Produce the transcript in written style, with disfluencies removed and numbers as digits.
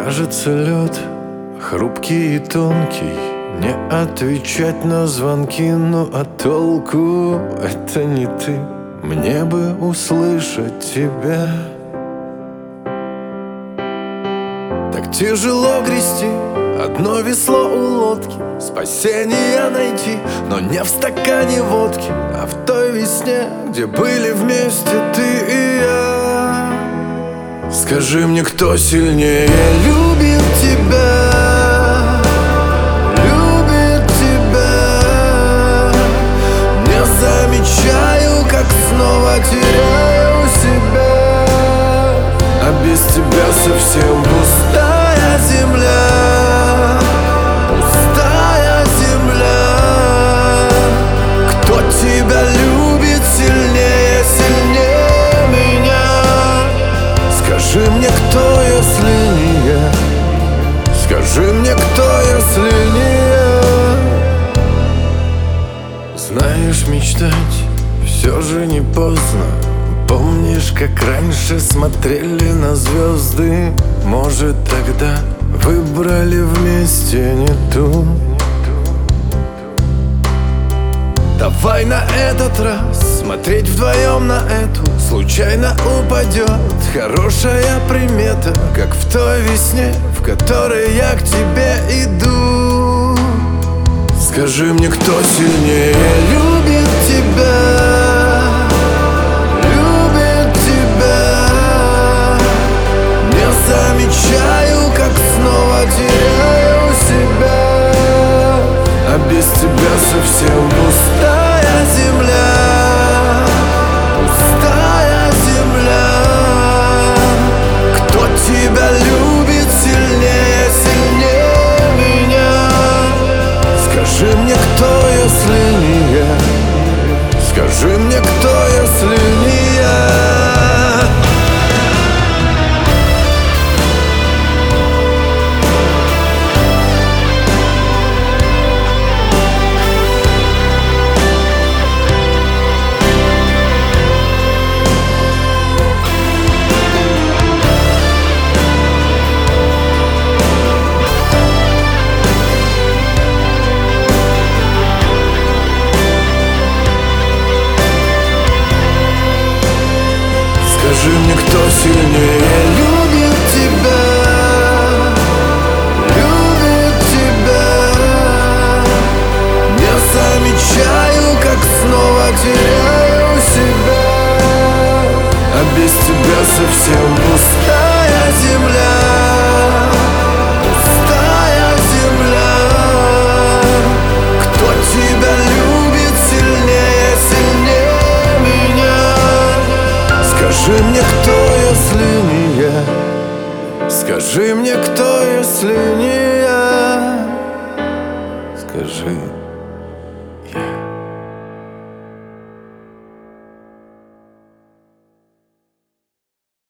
Кажется, лед хрупкий и тонкий, не отвечать на звонки, ну а толку это не ты. Мне бы услышать тебя. Так тяжело грести одно весло у лодки, спасение найти, но не в стакане водки, а в той весне, где были вместе ты и я. Скажи мне, кто сильнее любит тебя? Любит тебя. Не замечаю, как снова теряю себя, а без тебя совсем пустая земля. Пустая земля. Кто тебя любит сильнее, сильнее меня? Скажи мне, кто, если не я? Скажи мне, кто, если не я? Знаешь, мечтать все же не поздно. Помнишь, как раньше смотрели на звезды? Может, тогда выбрали вместе не ту? Давай на этот раз смотреть вдвоем на эту. Случайно упадет хорошая примета, как в той весне, в которой я к тебе иду. Скажи мне, кто сильнее любит тебя? Замечаю, как снова теряю себя, а без тебя совсем пустая земля. Пустая земля. Кто тебя любит сильнее, сильнее меня? Скажи мне, кто, если не я? Скажи мне, кто, если не я? Скажи мне, кто сильнее любит тебя? Любит тебя. Не замечаю, как снова теряю себя, а без тебя совсем пустая земля. Пустая земля. Кто тебя любит сильнее, сильнее меня? Скажи мне, кто, если не я? Скажи мне, кто, если не я? Скажи.